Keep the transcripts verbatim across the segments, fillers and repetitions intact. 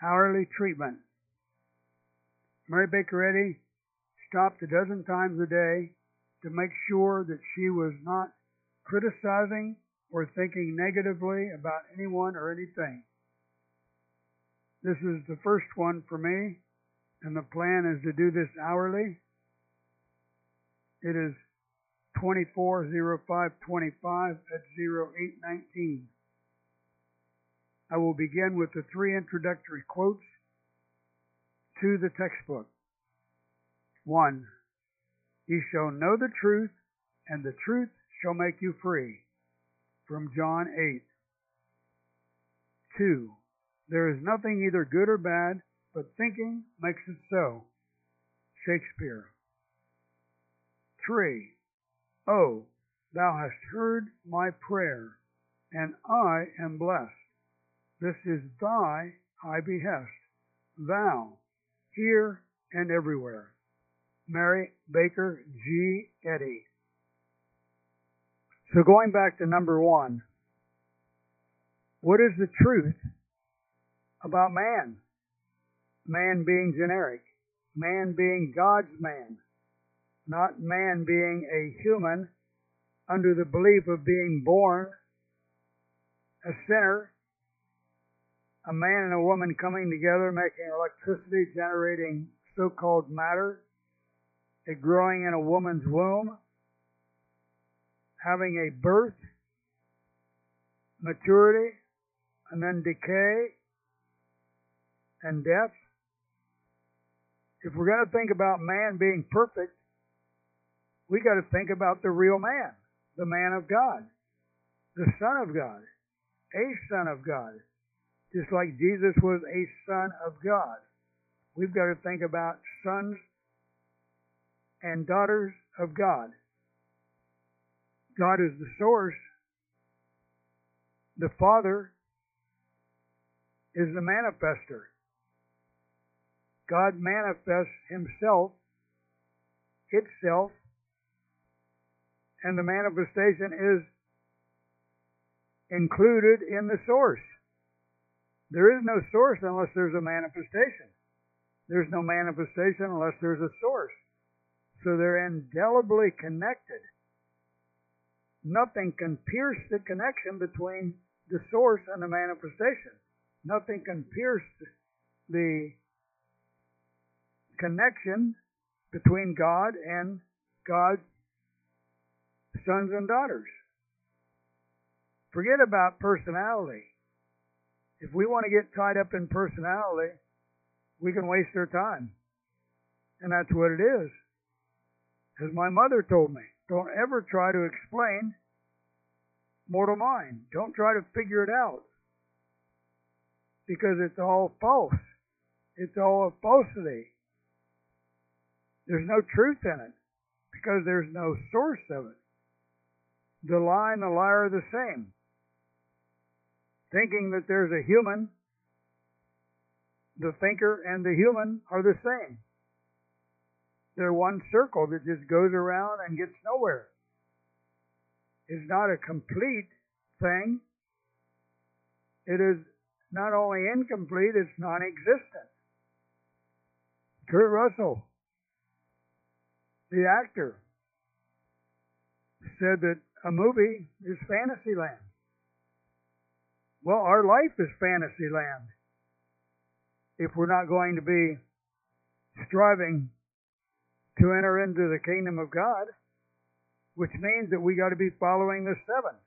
hourly treatment. Mary Baker Eddy stopped a dozen times a day to make sure that she was not criticizing or thinking negatively about anyone or anything. This is the first one for me, and the plan is to do this hourly. It is twenty-four oh five twenty-five at oh eight nineteen. I will begin with the three introductory quotes to the textbook. One, ye shall know the truth, and the truth shall make you free. From John eight. Two, there is nothing either good or bad, but thinking makes it so. Shakespeare. Three, oh, thou hast heard my prayer, and I am blessed. This is thy high behest. Thou, here and everywhere. Mary Baker G. Eddy. So going back to number one, what is the truth about man? Man being generic. Man being God's man. Not man being a human under the belief of being born a sinner, a man and a woman coming together, making electricity, generating so-called matter, it growing in a woman's womb, having a birth, maturity, and then decay and death. If we're going to think about man being perfect, we got to think about the real man, the man of God, the Son of God, a Son of God. Just like Jesus was a Son of God, we've got to think about sons and daughters of God. God is the source. The Father is the manifester. God manifests himself, itself, and the manifestation is included in the source. There is no source unless there's a manifestation. There's no manifestation unless there's a source. So they're indelibly connected. Nothing can pierce the connection between the source and the manifestation. Nothing can pierce the connection between God and God's sons and daughters. Forget about personality. If we want to get tied up in personality, we can waste our time. And that's what it is. As my mother told me, don't ever try to explain mortal mind. Don't try to figure it out. Because it's all false. It's all a falsity. There's no truth in it. Because there's no source of it. The lie and the liar are the same. Thinking that there's a human, the thinker and the human are the same. They're one circle that just goes around and gets nowhere. It's not a complete thing. It is not only incomplete, it's non-existent. Kurt Russell, the actor, said that a movie is fantasy land. Well, our life is fantasy land. If we're not going to be striving to enter into the kingdom of God, which means that we got to be following the seven.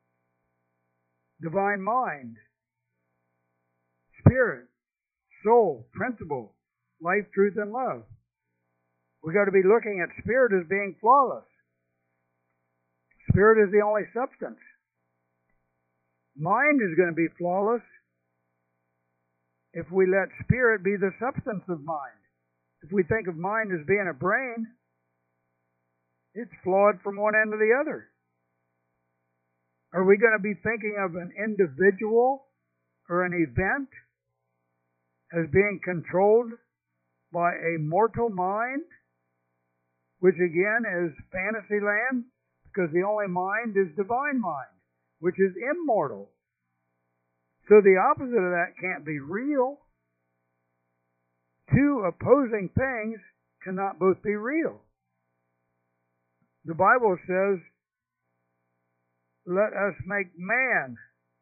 Divine mind, spirit, soul, principle, life, truth, and love. We got to be looking at spirit as being flawless. Spirit is the only substance. Mind is going to be flawless if we let spirit be the substance of mind. If we think of mind as being a brain, it's flawed from one end to the other. Are we going to be thinking of an individual or an event as being controlled by a mortal mind, which again is fantasy land, because the only mind is divine mind, which is immortal. So the opposite of that can't be real. two opposing things cannot both be real. The Bible says, let us make man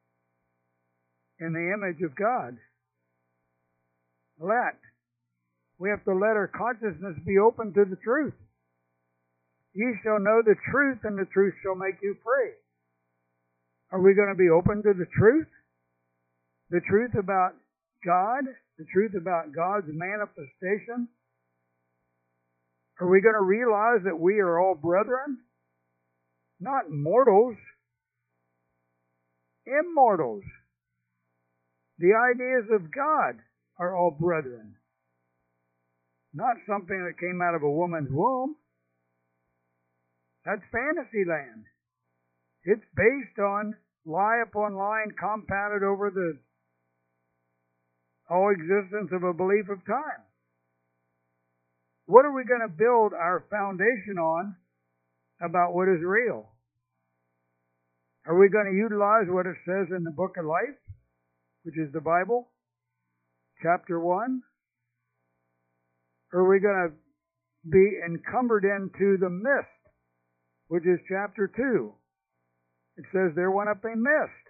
in the image of God. Let. We have to let our consciousness be open to the truth. Ye shall know the truth, and the truth shall make you free. Are we going to be open to the truth? The truth about God? The truth about God's manifestation? Are we going to realize that we are all brethren? Not mortals. Immortals. The ideas of God are all brethren. Not something that came out of a woman's womb. That's fantasy land. It's based on lie upon line compounded over the all existence of a belief of time. What are we going to build our foundation on about what is real? Are we going to utilize what it says in the book of life, which is the Bible, chapter one? Or are we going to be encumbered into the mist, which is chapter two? It says there went up a mist.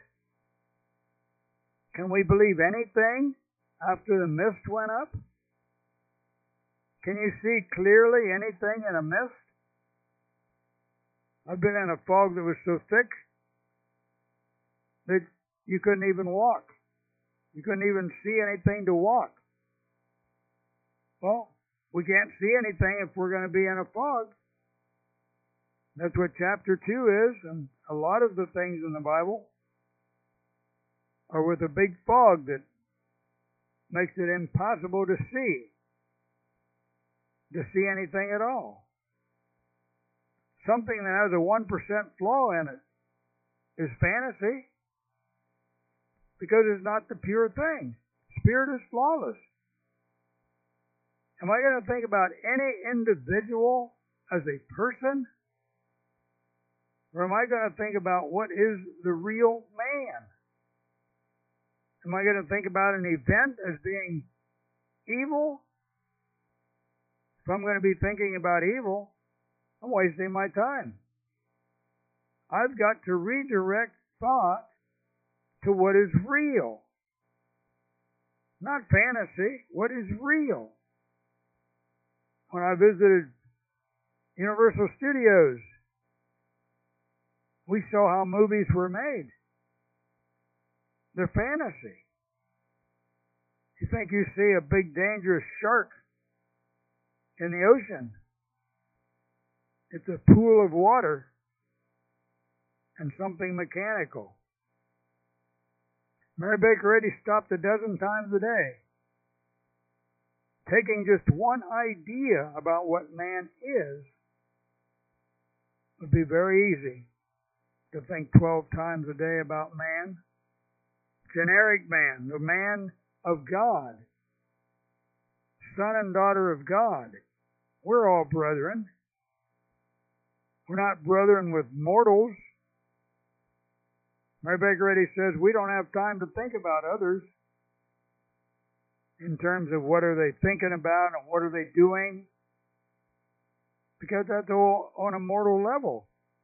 Can we believe anything after the mist went up? Can you see clearly anything in a mist? I've been in a fog that was so thick that you couldn't even walk. You couldn't even see anything to walk. Well, we can't see anything if we're going to be in a fog. That's what chapter two is, and a lot of the things in the Bible are with a big fog that makes it impossible to see, to see anything at all. Something that has a one percent flaw in it is fantasy, because it's not the pure thing. Spirit is flawless. Am I going to think about any individual as a person? Or am I going to think about what is the real man? Am I going to think about an event as being evil? If I'm going to be thinking about evil, I'm wasting my time. I've got to redirect thought to what is real. Not fantasy, what is real. When I visited Universal Studios, we saw how movies were made. They're fantasy. You think you see a big dangerous shark in the ocean. It's a pool of water and something mechanical. Mary Baker Eddy stopped a dozen times a day. Taking just one idea about what man is would be very easy to think twelve times a day about man. Generic man, the man of God, son and daughter of God. We're all brethren. We're not brethren with mortals. Mary Baker Eddy says we don't have time to think about others in terms of what are they thinking about and what are they doing, because that's all on a mortal level.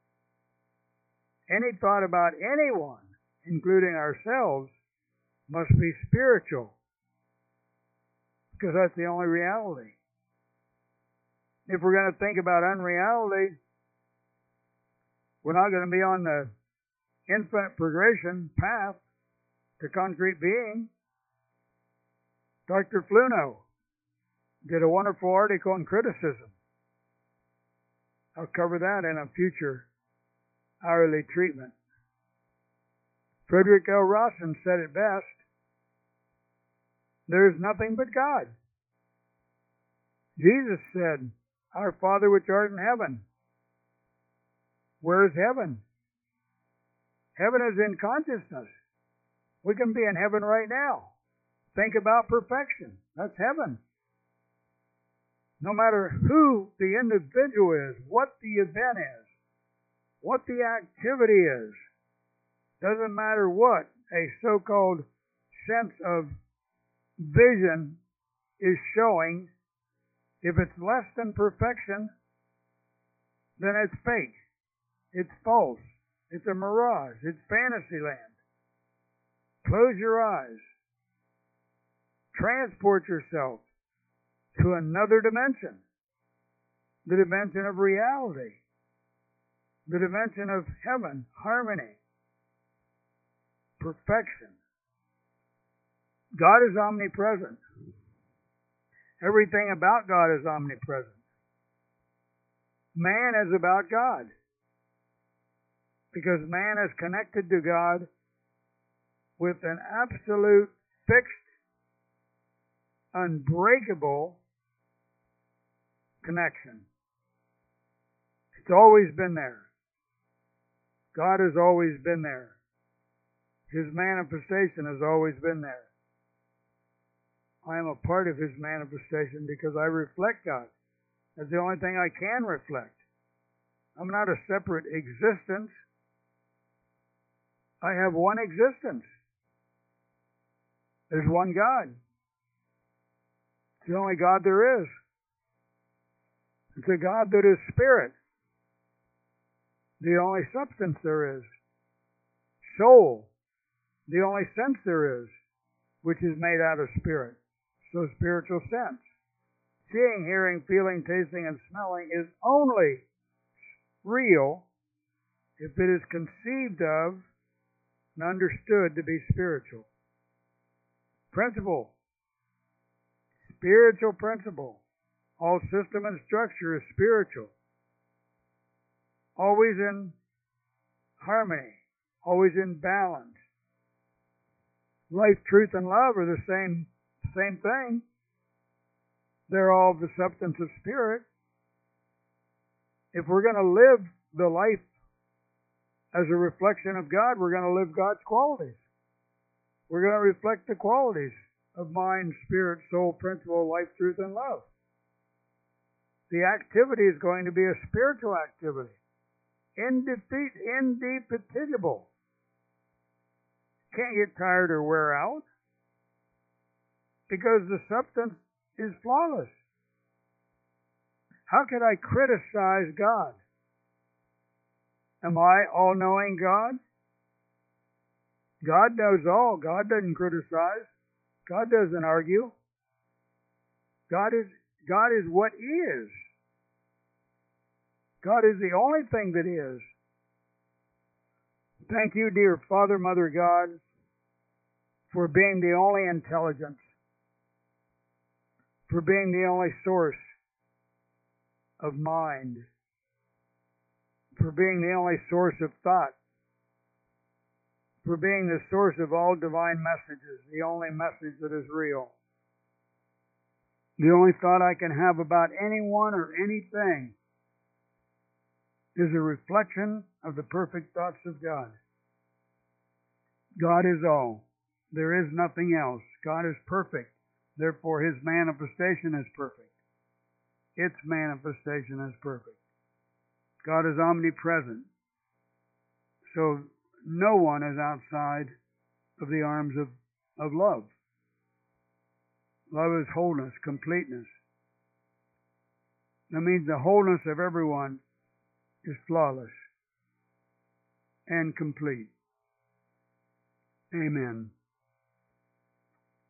Any thought about anyone, including ourselves, must be spiritual, because that's the only reality. If we're going to think about unreality, we're not going to be on the infinite progression path to concrete being. Doctor Fluno did a wonderful article on criticism. I'll cover that in a future hourly treatment. Frederick L. Rawson said it best. There is nothing but God. Jesus said, Our Father which art in heaven. Where is heaven? Heaven is in consciousness. We can be in heaven right now. Think about perfection. That's heaven. No matter who the individual is, what the event is, what the activity is, doesn't matter what a so-called sense of vision is showing. If it's less than perfection, then it's fake. It's false. It's a mirage. It's fantasy land. Close your eyes. Transport yourself to another dimension. The dimension of reality. The dimension of heaven, harmony, perfection. God is omnipresent. Everything about God is omnipresent. Man is about God. Because man is connected to God with an absolute, fixed, unbreakable connection. It's always been there. God has always been there. His manifestation has always been there. I am a part of His manifestation because I reflect God. That's the only thing I can reflect. I'm not a separate existence. I have one existence. There's one God. It's the only God there is. It's a God that is spirit. The only substance there is. Soul. The only sense there is, which is made out of spirit. So spiritual sense. Seeing, hearing, feeling, tasting, and smelling is only real if it is conceived of and understood to be spiritual. Principle. Spiritual principle. All system and structure is spiritual. Always in harmony. Always in balance. Life, truth, and love are the same, same thing. They're all the substance of spirit. If we're going to live the life as a reflection of God, we're going to live God's qualities. We're going to reflect the qualities of mind, spirit, soul, principle, life, truth, and love. The activity is going to be a spiritual activity. Indefeat, indefatigable. Can't get tired or wear out because the substance is flawless. How could I criticize God? Am I all-knowing God? God knows all. God doesn't criticize. God doesn't argue. God is, God is what is. God is the only thing that is. Thank you, dear Father, Mother God, for being the only intelligence, for being the only source of mind, for being the only source of thought, for being the source of all divine messages, the only message that is real. The only thought I can have about anyone or anything is a reflection of the perfect thoughts of God. God is all. There is nothing else. God is perfect. Therefore, His manifestation is perfect. Its manifestation is perfect. God is omnipresent. So no one is outside of the arms of, of love. Love is wholeness, completeness. That means the wholeness of everyone is flawless and complete. Amen.